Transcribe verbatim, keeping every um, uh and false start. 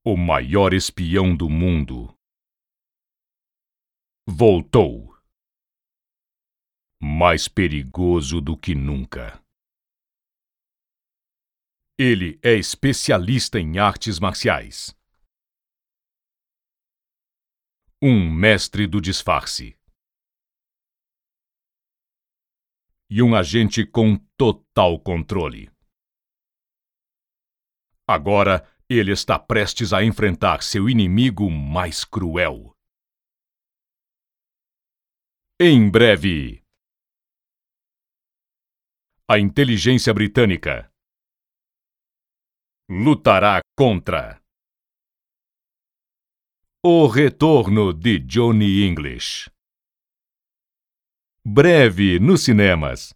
O maior espião do mundo voltou, mais perigoso do que nunca. Ele é especialista em artes marciais. Um mestre do disfarce. E um agente com total controle. Agora, ele está prestes a enfrentar seu inimigo mais cruel. Em breve, a inteligência britânica lutará contra o retorno de Johnny English. Breve nos cinemas.